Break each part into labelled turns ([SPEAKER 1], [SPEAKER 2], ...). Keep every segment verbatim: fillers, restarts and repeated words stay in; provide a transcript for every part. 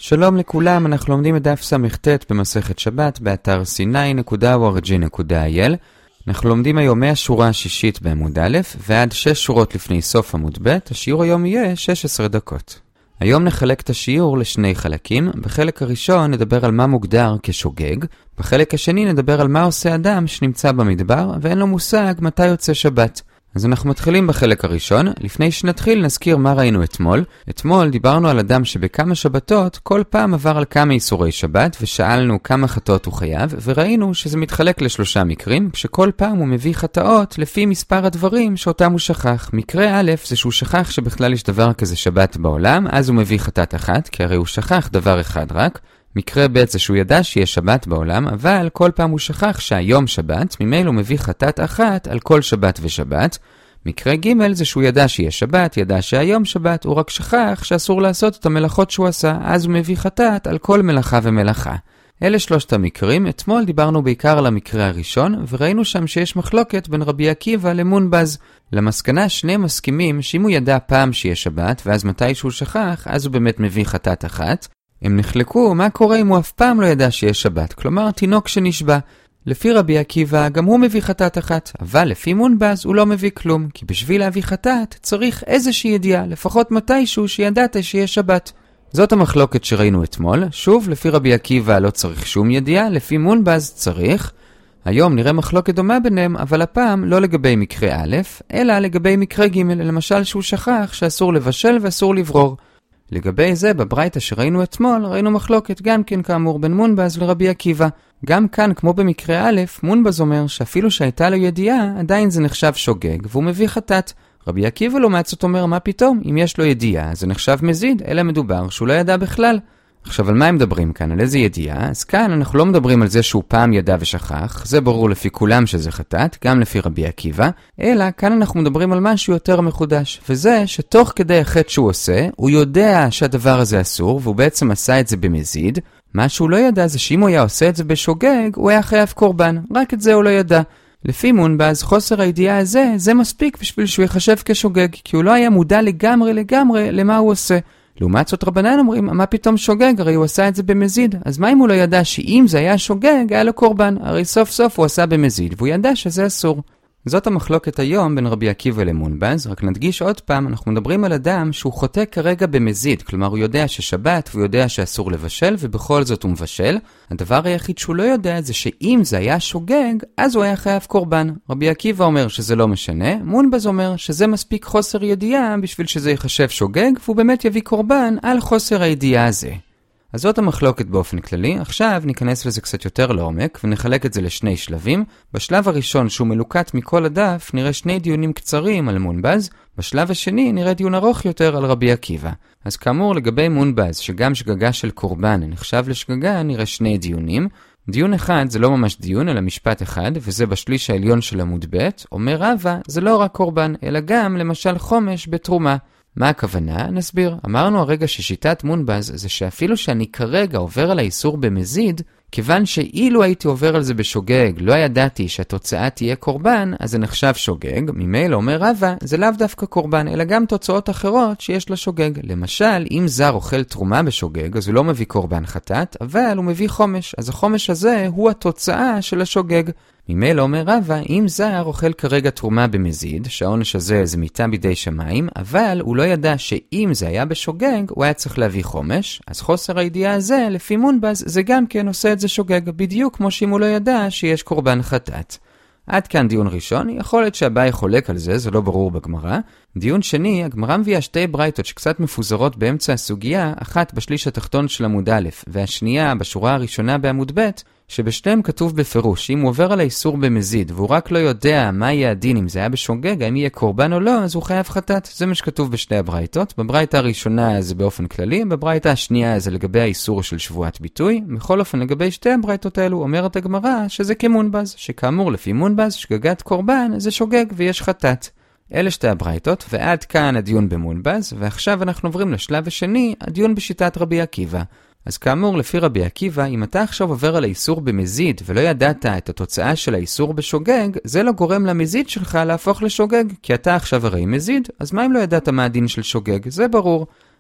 [SPEAKER 1] שלום לכולם, אנחנו לומדים את דף סמכת במסכת שבת באתר סיני נקודה או אר ג'י נקודה איי אל. אנחנו לומדים היום מהשורה השישית בעמוד א' ועד שש שורות לפני סוף עמוד ב'. השיעור היום יהיה שש עשרה דקות. היום נחלק את השיעור לשני חלקים. בחלק הראשון נדבר על מה מוגדר כשוגג. בחלק השני נדבר על מה עושה אדם שנמצא במדבר ואין לו מושג מתי יוצא שבת. אז אנחנו מתחילים בחלק הראשון. לפני שנתחיל נזכיר מה ראינו אתמול. אתמול דיברנו על אדם שבכמה שבתות כל פעם עבר על כמה איסורי שבת ושאלנו כמה חטאות הוא חייב, וראינו שזה מתחלק לשלושה מקרים, כשכל פעם הוא מביא חטאות לפי מספר הדברים שאותם הוא שכח. מקרה א' זה שהוא שכח שבכלל יש דבר כזה שבת בעולם, אז הוא מביא חטאת אחת, כי הרי הוא שכח דבר אחד רק. מקרה ב' זה שהוא ידע שיש שבת בעולם, אבל כל פעם הוא שכח שהיום שבת, ממילא הוא מביא חטאת אחת על כל שבת ושבת. מקרה ג' זה שהוא ידע שיש שבת, ידע שהיום שבת, הוא רק שכח שאסור לעשות את המלאכות שהוא עשה, אז הוא מביא חטאת על כל מלאכה ומלאכה. אלה שלושת המקרים. אתמול דיברנו בעיקר על המקרה הראשון, וראינו שם שיש מחלוקת בין רבי עקיבא למונבז. למסקנה שני מסכימים שאם הוא ידע פעם שיש שבת, ואז מתי שהוא שכח, אז הוא באמת מביא חטאת אחת. הם נחלקו מה קורה אם הוא אף פעם לא ידע שיש שבת, כלומר תינוק שנשבע. לפי רבי עקיבא גם הוא מביא חטאת אחת, אבל לפי מונבז הוא לא מביא כלום, כי בשביל להביא חטאת צריך איזושהי ידיעה, לפחות מתישהו שידעת שיש שבת. זאת המחלוקת שראינו אתמול. שוב, לפי רבי עקיבא לא צריך שום ידיעה, לפי מונבז צריך. היום נראה מחלוקת דומה ביניהם, אבל הפעם לא לגבי מקרה א', אלא לגבי מקרה ג', למשל שהוא שכח שאסור לבשל ואסור לברור. לגבי זה, בברייתא שראינו אתמול, ראינו מחלוקת גם כן כאמור בין מונבז לרבי עקיבא. גם כאן, כמו במקרה א', מונבז אומר שאפילו שהייתה לו ידיעה, עדיין זה נחשב שוגג, והוא מביא חטאת. רבי עקיבא לעומת זאת אומר, מה פתאום? אם יש לו ידיעה, זה נחשב מזיד, אלא מדובר שהוא לא ידע בכלל. עכשיו, על מה הם מדברים כאן? על איזה ידיעה? אז כאן אנחנו לא מדברים על זה שהוא פעם ידע ושכח, זה ברור לפי כולם שזה חטאת, גם לפי רבי עקיבא, אלא כאן אנחנו מדברים על משהו יותר מחודש, וזה שתוך כדי החטא שהוא עושה, הוא יודע שהדבר הזה אסור, והוא בעצם עשה את זה במזיד. מה שהוא לא ידע זה שאם הוא היה עושה את זה בשוגג, הוא היה חייב קורבן, רק את זה הוא לא ידע. לפי מונבז, חוסר הידיעה הזה, זה מספיק בשביל שהוא יחשב כשוגג, כי הוא לא היה מודע לגמרי לגמרי למה הוא עושה. לעומת זאת רבנן אומרים, מה פתאום שוגג? הרי הוא עשה את זה במזיד. אז מה אם הוא לא ידע שאם זה היה שוגג, היה לו קורבן? הרי סוף סוף הוא עשה במזיד, והוא ידע שזה אסור. זאת המחלוקת היום בין רבי עקיבא למונבז. רק נדגיש עוד פעם, אנחנו מדברים על אדם שהוא חוטא כרגע במזיד, כלומר הוא יודע ששבת והוא יודע שאסור לבשל, ובכל זאת הוא מבשל. הדבר היחיד שהוא לא יודע זה שאם זה היה שוגג, אז הוא היה חייב קורבן. רבי עקיבא אומר שזה לא משנה, מונבז אומר שזה מספיק חוסר ידיעה בשביל שזה יחשב שוגג, והוא באמת יביא קורבן על חוסר הידיעה הזה. אז זאת המחלוקת באופן כללי. עכשיו ניכנס לזה קצת יותר לעומק ונחלק את זה לשני שלבים. בשלב הראשון שהוא מלוקט מכל הדף נראה שני דיונים קצרים על מונבז. בשלב השני נראה דיון ארוך יותר על רבי עקיבא. אז כאמור לגבי מונבז שגם שגגה של קורבן נחשב לשגגה נראה שני דיונים. דיון אחד זה לא ממש דיון אלא משפט אחד, וזה בשליש העליון של עמוד ב'. אומר רבא זה לא רק קורבן אלא גם למשל חומש בתרומה. מה הכוונה? נסביר. אמרנו הרגע ששיטת מונבז זה שאפילו שאני כרגע עובר על האיסור במזיד, כיוון שאילו הייתי עובר על זה בשוגג, לא ידעתי שהתוצאה תהיה קורבן, אז זה נחשב שוגג. ממילא אומר רבא, זה לאו דווקא קורבן, אלא גם תוצאות אחרות שיש לשוגג. למשל, אם זר אוכל תרומה בשוגג, אז הוא לא מביא קורבן חטאת, אבל הוא מביא חומש. אז החומש הזה הוא התוצאה של השוגג. ממילא אומר רבא, אם זר אוכל כרגע תרומה במזיד, שהעונש הזה זה מיתה בידי שמיים, אבל הוא לא ידע שאם זה היה בשוגג, הוא היה צריך להביא חומש, אז חוסר הידיעה הזה, לפי מונבז, זה גם כן עושה את זה שוגג, בדיוק כמו שאם הוא לא ידע שיש קורבן חטאת. עד כאן דיון ראשון. יכול להיות שהבאי חולק על זה, זה לא ברור בגמרא. דיון שני, הגמרא מביאה שתי ברייתות שקצת מפוזרות באמצע הסוגיה, אחת בשליש התחתון של עמוד א', והשנייה בשורה הראשונה בעמוד ב', שבשתיהם כתוב בפירוש, אם הוא עובר על האיסור במזיד, והוא רק לא יודע מה יהיה הדין אם זה היה בשוגג, אם יהיה קורבן או לא, אז הוא חייב חטאת. זה מה שכתוב בשתי הברייתות. בברייתה הראשונה זה באופן כללי, בברייתה השנייה זה לגבי האיסור של שבועת ביטוי. בכל אופן לגבי שתי הברייתות האלו אומרת הגמרא שזה כמונבז, שכאמור לפי מונבז שגגת קורבן זה שוגג ויש חטאת. אלה שתי הברייתות, ועד כאן הדיון במונבז, ועכשיו אנחנו עוברים לשלב השני, הדיון בשיטת רבי עקיבא. אז כאמור, לפי רבי עקיבא, אם אתה עכשיו עובר על האיסור במזיד ולא ידעת את התוצאה של האיסור בשוגג, זה לא גורם למזיד שלך להפוך לשוגג, כי אתה עכשיו הרי מזיד, אז מה אם לא ידעת מה הדין של שוגג? זה ברור.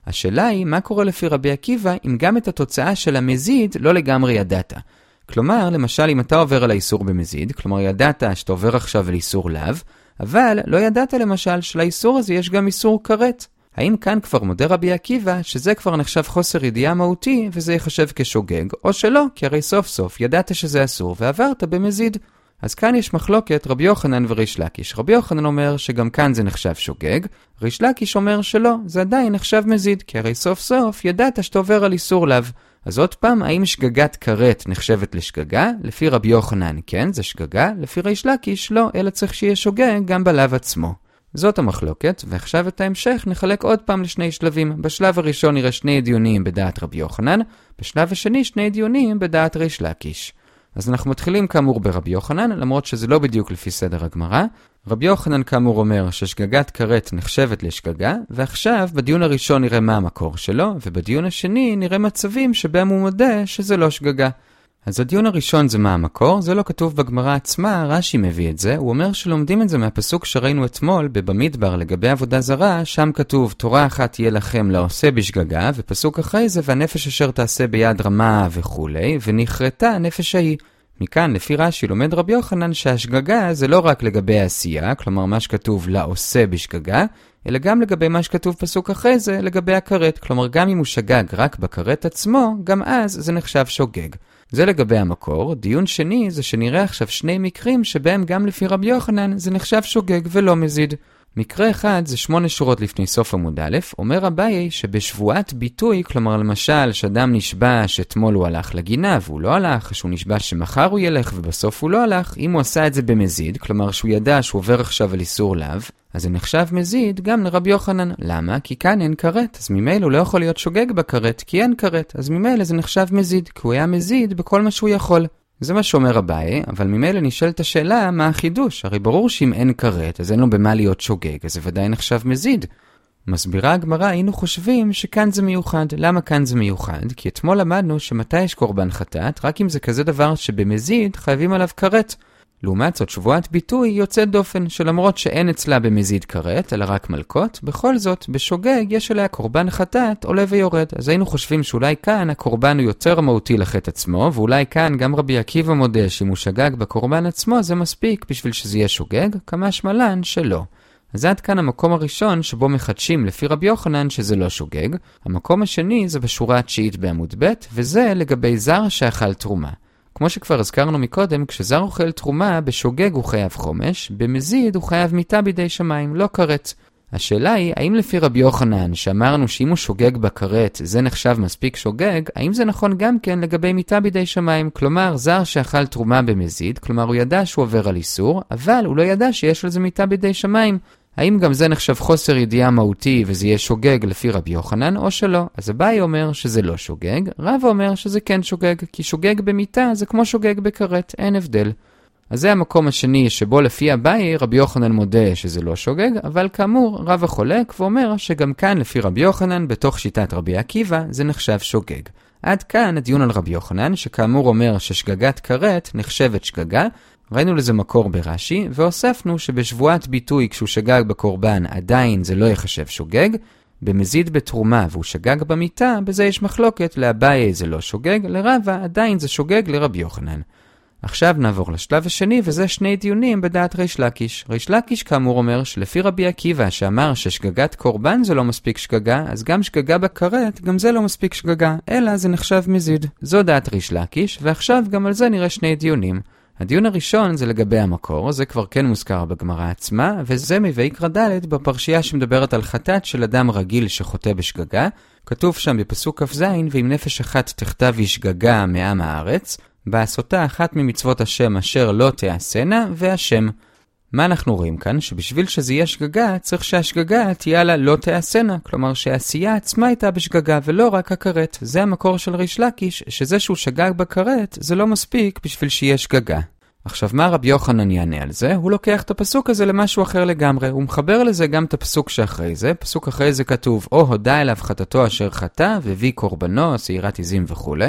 [SPEAKER 1] השאלה היא, מה קורה לפי רבי עקיבא אם גם את התוצאה של המזיד לא לגמרי ידעת? כלומר, למשל, אם אתה עובר על האיסור במזיד, כלומר ידעת שאתה עובר עכשיו על איסור לאו, אבל לא ידעת למשל שלאיסור הזה יש גם איסור כרת. האם כאן כבר מודה רבי עקיבא שזה כבר נחשב חוסר ידיעה מהותי וזה יחשב כשוגג, או שלא, כי הרי סוף סוף ידעת שזה אסור ועברת במזיד. אז כאן יש מחלוקת רבי יוחנן וריש לקיש. רבי יוחנן אומר שגם כאן זה נחשב שוגג, ריש לקיש אומר שלא, זה עדיין נחשב מזיד, כי הרי סוף סוף ידעת שאתה עובר על איסור לאו. אז עוד פעם, האם שגגת כרת נחשבת לשגגה? לפי רבי יוחנן כן, זה שגגה, לפי ריש לקיש לא, אלא צריך שיהיה שוגג גם בלאו עצמו. זאת המחלוקת, ועכשיו את ההמשך נחלק עוד פעם לשני שלבים. בשלב הראשון נראה שני דיונים בדעת רבי יוחנן, בשלב השני שני דיונים בדעת ריש לקיש. אז אנחנו מתחילים כאמור ברבי יוחנן, למרות שזה לא בדיוק לפי סדר הגמרא. רבי יוחנן כאמור אומר ששגגת כרת נחשבת לשגגה, ועכשיו בדיון הראשון נראה מה המקור שלו, ובדיון השני נראה מצבים שבהם הוא מודה שזה לא שגגה. אז הדיון הראשון זה מה המקור, זה לא כתוב בגמרא עצמה, רש"י מביא את זה, הוא אומר שלומדים את זה מהפסוק שראינו אתמול בבמדבר לגבי עבודה זרה, שם כתוב תורה אחת תהיה לכם לעושה בשגגה, ופסוק אחרי זה והנפש אשר תעשה ביד רמה וכולי, ונכרתה הנפש ההיא. מכאן לפי רש"י לומד רבי יוחנן שהשגגה זה לא רק לגבי העשייה, כלומר מה שכתוב לעושה בשגגה, אלא גם לגבי מה שכתוב פסוק אחרי זה לגבי הכרת, כלומר גם אם הוא שגג רק בכרת עצמו, גם אז זה נחשב שוגג. זה לגבי המקור. דיון שני זה שנראה עכשיו שני מקרים שבהם גם לפי רבי יוחנן זה נחשב שוגג ולא מזיד. מקרה אחד זה שמונה שורות לפני סוף עמוד א', אומר אביי שבשבועת ביטוי, כלומר למשל שאדם נשבע שאתמול הוא הלך לגינה והוא לא הלך, שהוא נשבע שמחר הוא ילך ובסוף הוא לא הלך, אם הוא עשה את זה במזיד, כלומר שהוא ידע שהוא עובר עכשיו על איסור לאו, אז זה נחשב מזיד גם לרבי יוחנן. למה? כי כאן אין כרת, אז ממילא הוא לא יכול להיות שוגג בכרת, כי אין כרת, אז ממילא זה נחשב מזיד, כי הוא היה מזיד בכל מה שהוא יכול. זה מה שאומר אביי, אבל ממילא נשאלת השאלה מה החידוש. הרי ברור שאם אין כרת, אז אין לו במה להיות שוגג, אז זה ודאי נחשב מזיד. מסבירה הגמרא, היינו חושבים שכאן זה מיוחד. למה כאן זה מיוחד? כי אתמול למדנו שמתי יש קורבן חטאת, רק אם זה כזה דבר שבמזיד חייבים עליו כרת. לעומת זאת, שבועת ביטוי יוצאת דופן, שלמרות שאין אצלה במזיד כרת, אלא רק מלכות, בכל זאת, בשוגג יש עליה קורבן חטאת עולה ויורד. אז היינו חושבים שאולי כאן הקורבן הוא יותר מהותי לחטא עצמו, ואולי כאן גם רבי עקיבא מודה שאם הוא שגג בקורבן עצמו זה מספיק בשביל שזה יהיה שוגג, כמה שמלן שלא. אז עד כאן המקום הראשון שבו מחדשים לפי רבי יוחנן שזה לא שוגג. המקום השני זה בשורה התשיעית בעמוד ב', וזה לגבי זר שאכל תרומה. כמו שכבר הזכרנו מקודם, כשזר אוכל תרומה, בשוגג הוא חייב חומש, במזיד הוא חייב מיטה בידי שמיים, לא כרת. השאלה היא, האם לפי רבי יוחנן, שאמרנו שאם הוא שוגג בכרת, זה נחשב מספיק שוגג, האם זה נכון גם כן לגבי מיטה בידי שמיים? כלומר, זר שאכל תרומה במזיד, כלומר הוא ידע שהוא עובר על איסור, אבל הוא לא ידע שיש לזה מיטה בידי שמיים. האם גם זה נחשב חוסר ידיעה מהותי וזה יהיה שוגג לפי רבי יוחנן או שלא? אז אביי אומר שזה לא שוגג, רב אומר שזה כן שוגג, כי שוגג במיטה זה כמו שוגג בכרת, אין הבדל. אז זה המקום השני שבו לפי אביי רבי יוחנן מודה שזה לא שוגג, אבל כאמור רב החולק ואומר שגם כאן לפי רבי יוחנן בתוך שיטת רבי עקיבא זה נחשב שוגג. עד כאן הדיון על רבי יוחנן שכאמור אומר ששגגת כרת נחשבת שגגה, ראינו לזה מקור ברש"י, והוספנו שבשבועת ביטוי כשהוא שגג בקורבן עדיין זה לא יחשב שוגג, במזיד בתרומה והוא שגג במיטה, בזה יש מחלוקת, לאביי זה לא שוגג, לרבא עדיין זה שוגג לרבי יוחנן. עכשיו נעבור לשלב השני, וזה שני דיונים בדעת ריש לקיש. ריש לקיש כאמור אומר שלפי רבי עקיבא שאמר ששגגת קורבן זה לא מספיק שגגה, אז גם שגגה בכרת גם זה לא מספיק שגגה, אלא זה נחשב מזיד. זו דעת ריש לקיש, ועכשיו גם על זה נראה שני דיונים. הדיון הראשון זה לגבי המקור, זה כבר כן מוזכר בגמרא עצמה, וזה מויקרא ד' בפרשייה שמדברת על חטאת של אדם רגיל שחוטא בשגגה. כתוב שם בפסוק כ"ז, ואם נפש אחת תכתב שגגה מעם הארץ, בעשותה אחת ממצוות השם אשר לא תעשנה, והשם. מה אנחנו רואים כאן? שבשביל שזה יהיה שגגה, צריך שהשגגה תהיה לה לא תעשנה, כלומר שהעשייה עצמה הייתה בשגגה ולא רק הכרת. זה המקור של ריש לקיש, שזה שהוא שגג בכרת, זה לא מספיק בשביל שיהיה שגגה. עכשיו מה רבי יוחנן יענה על זה? הוא לוקח את הפסוק הזה למשהו אחר לגמרי, הוא מחבר לזה גם את הפסוק שאחרי זה. פסוק אחרי זה כתוב, או הודע אליו חטאתו אשר חטא, והביא קורבנו, שעירת עזים וכו'.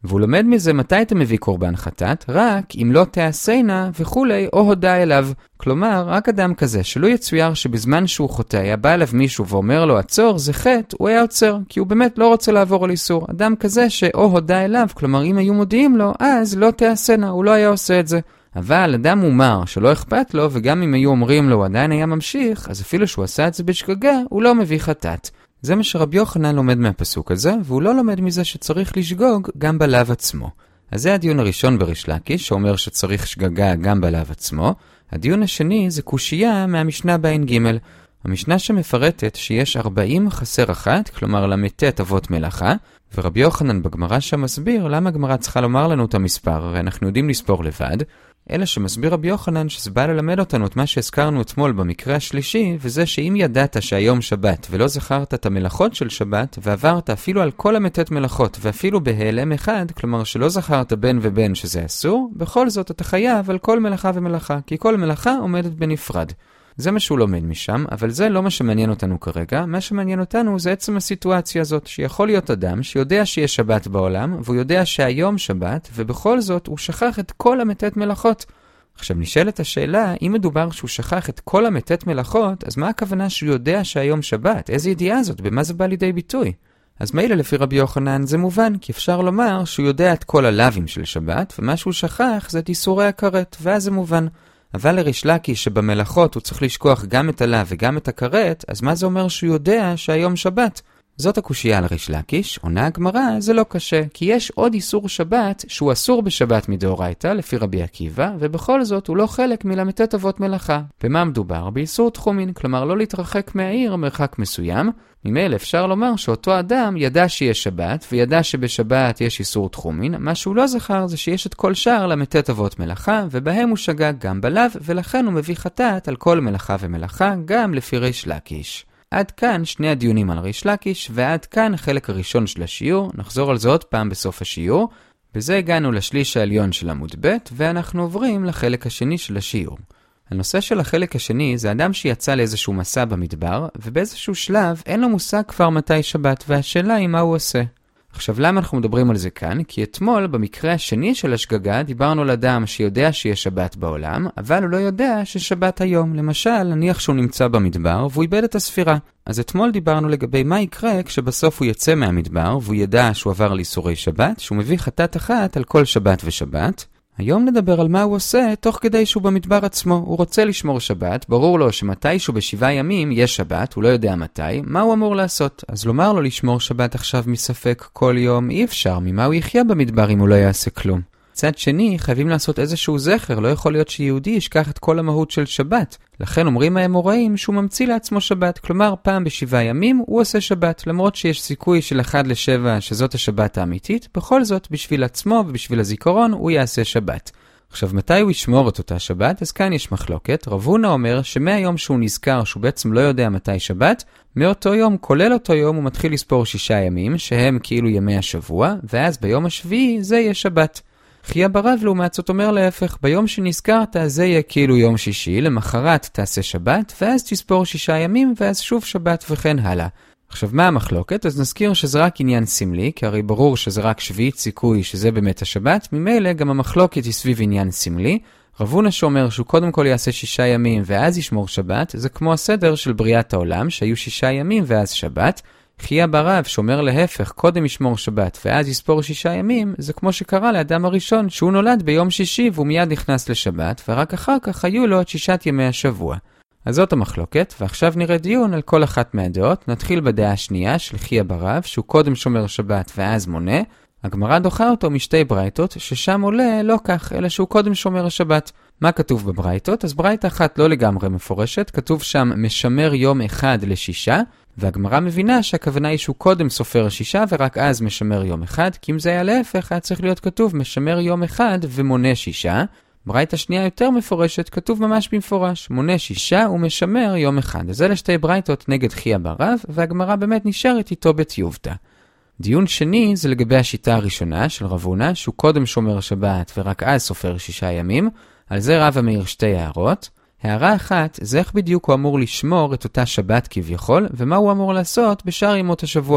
[SPEAKER 1] והוא לומד מזה מתי אתה מביא קורבן חטאת, רק אם לא תעשינה וכולי, או הודע אליו. כלומר, רק אדם כזה שלא יצויר שבזמן שהוא חוטא היה בא אליו מישהו ואומר לו עצור, זה חטא, הוא היה עוצר, כי הוא באמת לא רוצה לעבור על איסור. אדם כזה שאו הודע אליו, כלומר אם היו מודיעים לו, אז לא תעשינה, הוא לא היה עושה את זה. אבל אדם מומר שלא אכפת לו, וגם אם היו אומרים לו הוא עדיין היה ממשיך, אז אפילו שהוא עשה את זה בשגגה, הוא לא מביא חטאת. זה מה שרבי יוחנן לומד מהפסוק הזה, והוא לא לומד מזה שצריך לשגוג גם בלאו עצמו. אז זה הדיון הראשון בריש לקיש, שאומר שצריך שגגה גם בלאו עצמו. הדיון השני זה קושייה מהמשנה בעין ג'. המשנה שמפרטת שיש ארבעים חסר אחת, כלומר למתת אבות מלאכה, ורבי יוחנן בגמרא שם מסביר למה הגמרא צריכה לומר לנו את המספר, הרי אנחנו יודעים לספור לבד, אלא שמסביר רבי יוחנן שזה בא ללמד אותנו את מה שהזכרנו אתמול במקרה השלישי, וזה שאם ידעת שהיום שבת ולא זכרת את המלאכות של שבת, ועברת אפילו על כל המתת מלאכות ואפילו בהיעלם אחד, כלומר שלא זכרת בין ובין שזה אסור, בכל זאת אתה חייב על כל מלאכה ומלאכה, כי כל מלאכה עומדת בנפרד. זה מה שהוא לומד משם, אבל זה לא מה שמעניין אותנו כרגע. מה שמעניין אותנו זה עצם הסיטואציה הזאת, שיכול להיות אדם שיודע שיש שבת בעולם, והוא יודע שהיום שבת, ובכל זאת הוא שכח את כל המתת מלאכות. עכשיו נשאלת השאלה, אם מדובר שהוא שכח את כל המתת מלאכות, אז מה הכוונה שהוא יודע שהיום שבת? איזה ידיעה זאת? במה זה בא לידי ביטוי? אז מילא לפי רבי יוחנן זה מובן, כי אפשר לומר שהוא יודע את כל הלאווים של שבת, ומה שהוא שכח זה את איסורי הכרת, ואז זה מובן. אבל לריש לקיש שבמלאכות הוא צריך לשכוח גם את הלאו וגם את הכרת, אז מה זה אומר שהוא יודע שהיום שבת? זאת הקושייה על ריש לקיש. עונה הגמרא, זה לא קשה, כי יש עוד איסור שבת שהוא אסור בשבת מדאורייתא לפי רבי עקיבא, ובכל זאת הוא לא חלק מלמתת אבות מלאכה. במה מדובר? באיסור תחומין, כלומר לא להתרחק מהעיר מרחק מסוים. ממילא אפשר לומר שאותו אדם ידע שיש שבת, וידע שבשבת יש איסור תחומין. מה שהוא לא זכר זה שיש את כל שאר למתת אבות מלאכה, ובהם הוא שגג גם בלאו, ולכן הוא מביא חטאת על כל מלאכה ומלאכה, גם לפי ריש לקיש. עד כאן שני הדיונים על ריש לקיש, ועד כאן החלק הראשון של השיעור. נחזור על זה עוד פעם בסוף השיעור. בזה הגענו לשליש העליון של עמוד ב', ואנחנו עוברים לחלק השני של השיעור. הנושא של החלק השני זה אדם שיצא לאיזשהו מסע במדבר, ובאיזשהו שלב אין לו מושג כבר מתי שבת, והשאלה היא מה הוא עושה. עכשיו למה אנחנו מדברים על זה כאן? כי אתמול במקרה השני של השגגה דיברנו על אדם שיודע שיש שבת בעולם, אבל הוא לא יודע ששבת היום. למשל, נניח שהוא נמצא במדבר והוא איבד את הספירה. אז אתמול דיברנו לגבי מה יקרה כשבסוף הוא יצא מהמדבר והוא ידע שהוא עבר על איסורי שבת, שהוא מביא חטאת אחת על כל שבת ושבת. היום נדבר על מה הוא עושה תוך כדי שהוא במדבר עצמו. הוא רוצה לשמור שבת, ברור לו שמתישהו בשבעה ימים יש שבת, הוא לא יודע מתי, מה הוא אמור לעשות? אז לומר לו לשמור שבת עכשיו מספק כל יום אי אפשר, ממה הוא יחיה במדבר אם הוא לא יעשה כלום. צד שני, חייבים לעשות איזשהו זכר, לא יכול להיות שיהודי ישכח את כל המהות של שבת. לכן אומרים האמוראים שהוא ממציא לעצמו שבת, כלומר פעם בשבעה ימים הוא עושה שבת, למרות שיש סיכוי של אחד לשבע שזאת השבת האמיתית, בכל זאת בשביל עצמו ובשביל הזיכרון הוא יעשה שבת. עכשיו מתי הוא ישמור את אותה שבת? אז כאן יש מחלוקת. רב הונא אומר שמהיום שהוא נזכר שהוא בעצם לא יודע מתי שבת, מאותו יום, כולל אותו יום, הוא מתחיל לספור שישה ימים, שהם כאילו ימי השבוע, ואז ביום השביעי זה יהיה שבת. חייא ברב לעומת זאת אומר להפך, ביום שנזכרת זה יהיה כאילו יום שישי, למחרת תעשה שבת, ואז תספור שישה ימים, ואז שוב שבת וכן הלאה. עכשיו מה המחלוקת? אז נזכיר שזה רק עניין סמלי, כי הרי ברור שזה רק שביעית סיכוי שזה באמת השבת, ממילא גם המחלוקת היא סביב עניין סמלי. רב הונא שאומר שהוא קודם כל יעשה שישה ימים ואז ישמור שבת, זה כמו הסדר של בריאת העולם, שהיו שישה ימים ואז שבת. חייא ברב שאומר להפך, קודם ישמור שבת ואז יספור שישה ימים, זה כמו שקרה לאדם הראשון, שהוא נולד ביום שישי והוא מיד נכנס לשבת, ורק אחר כך היו לו את שישת ימי השבוע. אז זאת המחלוקת, ועכשיו נראה דיון על כל אחת מהדעות. נתחיל בדעה השנייה של חייא ברב, שהוא קודם שומר שבת ואז מונה. הגמרא דוחה אותו משתי ברייתות, ששם עולה לא כך, אלא שהוא קודם שומר השבת. מה כתוב בברייתות? אז ברייתה אחת לא לגמרי מפורשת, כתוב שם משמר יום אחד לשישה, והגמרא מבינה שהכוונה היא שהוא קודם סופר שישה ורק אז משמר יום אחד, כי אם זה היה להפך, היה צריך להיות כתוב משמר יום אחד ומונה שישה. ברייתא שנייה יותר מפורשת, כתוב ממש במפורש, מונה שישה ומשמר יום אחד. אז אלה שתי ברייתות נגד חייא ברב, והגמרא באמת נשארת איתו בתיובתא. דיון שני זה לגבי השיטה הראשונה של רב הונא, שהוא קודם שומר שבת ורק אז סופר שישה ימים. על זה רבא מעיר שתי הערות. הערה אחת, זה איך בדיוק הוא אמור לשמור את אותה שבת כביכול, ומה הוא אמור לעשות בשאר ימות השבוע.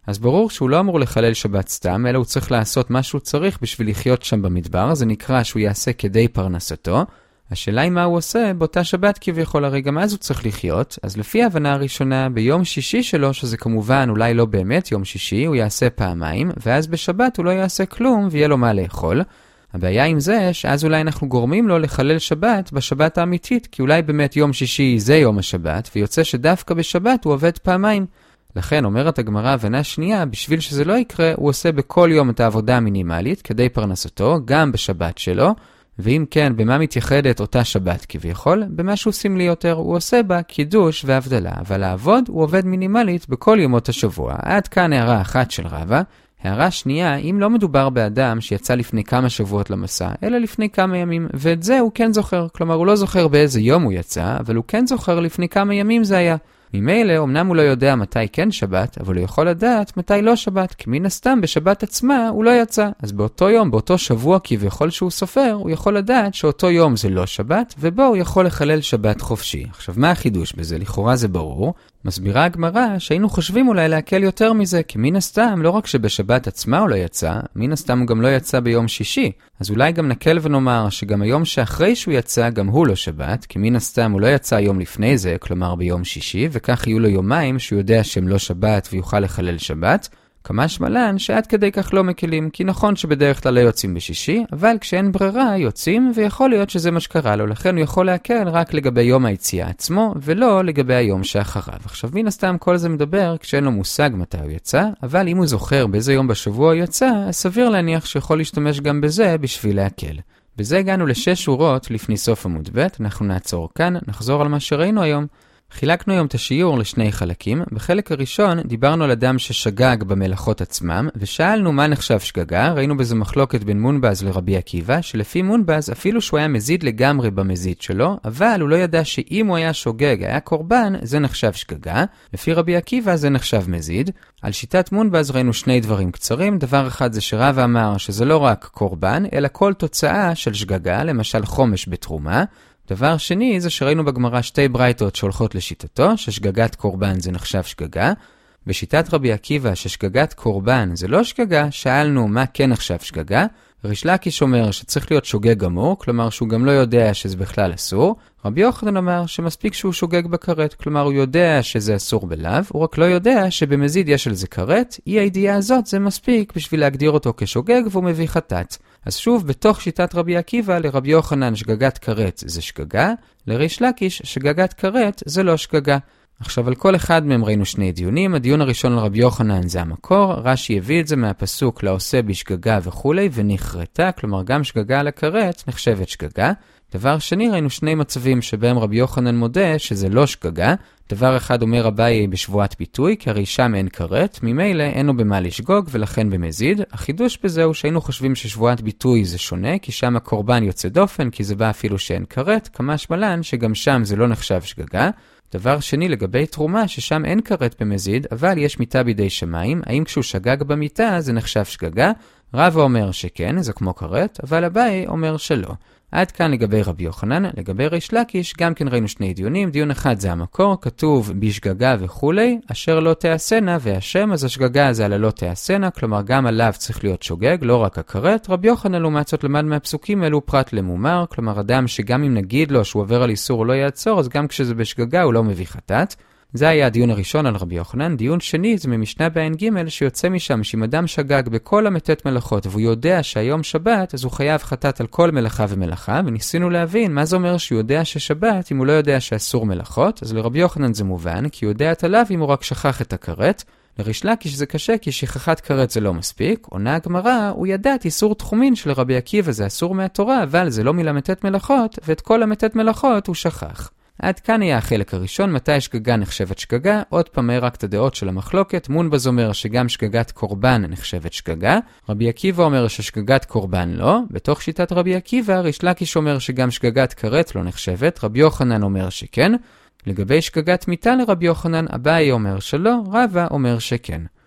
[SPEAKER 1] אז ברור שהוא לא אמור לחלל שבת סתם, אלא הוא צריך לעשות מה שהוא צריך בשביל לחיות שם במדבר, זה נקרא שהוא יעשה כדי פרנסתו. השאלה היא מה הוא עושה באותה שבת כביכול, הרי גם אז הוא צריך לחיות, אז לפי ההבנה הראשונה, ביום שישי שלו, שזה כמובן אולי לא באמת יום שישי, הוא יעשה פעמיים, ואז בשבת הוא לא יעשה כלום ויהיה לו מה לאכול. הבעיה עם זה, שאז אולי אנחנו גורמים לו לחלל שבת בשבת האמיתית, כי אולי באמת יום שישי זה יום השבת, ויוצא שדווקא בשבת הוא עובד פעמיים. לכן אומרת הגמרא הבנה שנייה, בשביל שזה לא יקרה, הוא עושה בכל יום את העבודה המינימלית, כדי פרנסתו, גם בשבת שלו, ואם כן, במה מתייחדת אותה שבת כביכול? במה שהוא סמלי יותר, הוא עושה בה קידוש והבדלה, אבל לעבוד הוא עובד מינימלית בכל ימות השבוע. עד כאן הערה אחת של רבא. הערה שנייה, אם לא מדובר באדם שיצא לפני כמה שבועות למסע, אלא לפני כמה ימים, ואת זה הוא כן זוכר. כלומר, הוא לא זוכר באיזה יום הוא יצא, אבל הוא כן זוכר לפני כמה ימים זה היה. ממילא, אמנם הוא לא יודע מתי כן שבת, אבל הוא יכול לדעת מתי לא שבת, כי מן הסתם בשבת עצמה הוא לא יצא. אז באותו יום, באותו שבוע כביכול שהוא סופר, הוא יכול לדעת שאותו יום זה לא שבת, ובו הוא יכול לחלל שבת חופשי. עכשיו, מה החידוש בזה? לכאורה זה ברור. מסבירה הגמרא שהיינו חושבים אולי להקל יותר מזה, כי מן הסתם לא רק שבשבת עצמה הוא לא יצא, מן הסתם הוא גם לא יצא ביום שישי. אז אולי גם נקל ונאמר שגם היום שאחרי שהוא יצא גם הוא לא שבת, כי מן הסתם הוא לא יצא יום לפני זה, כלומר ביום שישי, וכך יהיו לו יומיים שהוא יודע שהם לא שבת ויוכל לחלל שבת. כמה שמלן שעד כדי כך לא מקלים, כי נכון שבדרך כלל לא יוצאים בשישי, אבל כשאין ברירה יוצאים, ויכול להיות שזה מה שקרה לו, לכן הוא יכול להקל רק לגבי יום היציאה עצמו, ולא לגבי היום שאחריו. עכשיו מן הסתם כל זה מדבר כשאין לו מושג מתי הוא יצא, אבל אם הוא זוכר באיזה יום בשבוע הוא יצא, אז סביר להניח שיכול להשתמש גם בזה בשביל להקל. בזה הגענו לשש שורות לפני סוף עמוד ב', אנחנו נעצור כאן, נחזור על מה שראינו היום. חילקנו היום את השיעור לשני חלקים. בחלק הראשון דיברנו על אדם ששגג במלאכות עצמם, ושאלנו מה נחשב שגגה. ראינו בזה מחלוקת בין מונבז לרבי עקיבא, שלפי מונבז אפילו שהוא היה מזיד לגמרי במזיד שלו, אבל הוא לא ידע שאם הוא היה שוגג, היה קורבן, זה נחשב שגגה. לפי רבי עקיבא זה נחשב מזיד. על שיטת מונבז ראינו שני דברים קצרים. דבר אחד זה שרב אמר שזה לא רק קורבן, אלא כל תוצאה של שגגה, למשל חומש בתרומה. דבר שני זה שראינו בגמרא שתי ברייתות שהולכות לשיטתו, ששגגת קורבן זה נחשב שגגה. בשיטת רבי עקיבא ששגגת קורבן זה לא שגגה, שאלנו מה כן נחשב שגגה. ריש לקיש אומר שצריך להיות שוגג גמור, כלומר שהוא גם לא יודע שזה בכלל אסור. רבי יוחנן אמר שמספיק שהוא שוגג בכרת, כלומר הוא יודע שזה אסור בלאו, הוא רק לא יודע שבמזיד יש על זה כרת, אי הידיעה הזאת זה מספיק בשביל להגדיר אותו כשוגג והוא מביא חטאת. אז שוב, בתוך שיטת רבי עקיבא, לרבי יוחנן שגגת כרת זה שגגה, לריש לקיש שגגת כרת זה לא שגגה. עכשיו, על כל אחד מהם ראינו שני דיונים. הדיון הראשון לרבי יוחנן זה המקור, רש"י הביא את זה מהפסוק לעושה בשגגה וכו' ונחרטה, כלומר גם שגגה על הכרת נחשבת שגגה. דבר שני, ראינו שני מצבים שבהם רבי יוחנן מודה שזה לא שגגה. דבר אחד אומר אביי בשבועת פיתוי, כי הרי שם אין כרת, ממילא אין לו במה לשגוג ולכן במזיד. החידוש בזה הוא שהיינו חושבים ששבועת ביטוי זה שונה, כי שם הקורבן יוצא דופן, כי זה בא אפילו שאין כרת, כמה שמלן שגם שם זה לא נחשב שגגה. דבר שני, לגבי תרומה, ששם אין כרת במזיד, אבל יש מיטה בידי שמיים, האם כשהוא שגג במיטה זה נחשב שגגה? רבא אומר שכן, זה כמו כרת, אבל אביי אומר שלא. עד כאן לגבי רבי יוחנן. לגבי ריש לקיש גם כן ראינו שני דיונים. דיון אחד זה המקור, כתוב בשגגה וכולי, אשר לא תעשנה, והשם, אז השגגה זה על הלא תעשנה, כלומר גם עליו צריך להיות שוגג, לא רק הכרת. רבי יוחנן לעומת זאת למד מהפסוקים אלו פרט למומר, כלומר אדם שגם אם נגיד לו שהוא עובר על איסור הוא לא יעצור, אז גם כשזה בשגגה הוא לא מביא חטאת. זה היה הדיון הראשון על רבי יוחנן. דיון שני זה ממשנה בעין ג' שיוצא משם שאם אדם שגג בכל המתת מלאכות והוא יודע שהיום שבת, אז הוא חייב חטאת על כל מלאכה ומלאכה, וניסינו להבין מה זה אומר שהוא יודע ששבת אם הוא לא יודע שאסור מלאכות. אז לרבי יוחנן זה מובן, כי הוא יודע את עליו אם הוא רק שכח את הכרת. לריש לקיש זה קשה, כי שכחת כרת זה לא מספיק. עונה הגמרא, הוא ידע את איסור תחומין של רבי עקיבא, זה אסור מהתורה, אבל זה לא מלמתת מלאכות, ואת כל המתת מלאכות הוא שכח. עד כאן היה החלק הראשון, מתי שגגה נחשבת שגגה. עוד פעם רק את הדעות של המחלוקת. מונבז אומר שגם שגגת קורבן נחשבת שגגה. רבי עקיבא אומר ששגגת קורבן לא. בתוך שיטת רבי עקיבא, ריש לקיש אומר שגם שגגת כרת לא נחשבת. רבי יוחנן אומר שכן. לגבי שגגת מיטה לרבי יוחנן, אביי אומר שלא, רבא אומר שכן.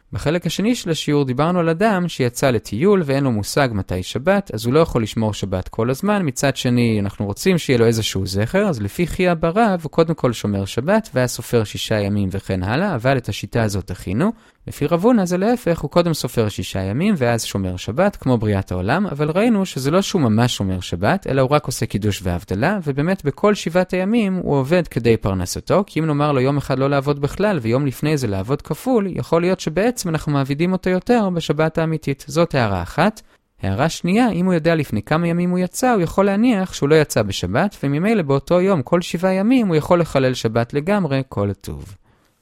[SPEAKER 1] בחלק השני של השיעור דיברנו על אדם שיצא לטיול ואין לו מושג מתי שבת, אז הוא לא יכול לשמור שבת כל הזמן. מצד שני, אנחנו רוצים שיהיה לו איזשהו זכר, אז לפי חייא ברב הוא קודם כל שומר שבת ואז סופר שישה ימים וכן הלאה, אבל את השיטה הזאת הכינו. לפי רב הונא זה להפך, הוא קודם סופר שישה ימים ואז שומר שבת, כמו בריאת העולם, אבל ראינו שזה לא שהוא ממש שומר שבת, אלא הוא רק עושה קידוש והבדלה, ובאמת בכל שבעת הימים הוא עובד כדי פרנסתו, כי אם נאמר לו יום אחד לא לעבוד בכלל ויום לפני זה לעבוד כפול, יכול להיות שבעצם אנחנו מעבידים אותו יותר בשבת האמיתית. זאת הערה אחת. הערה שנייה, אם הוא יודע לפני כמה ימים הוא יצא, הוא יכול להניח שהוא לא יצא בשבת, וממילא באותו יום, כל שבעה ימים, הוא יכול לחלל שבת לגמרי, כל טוב.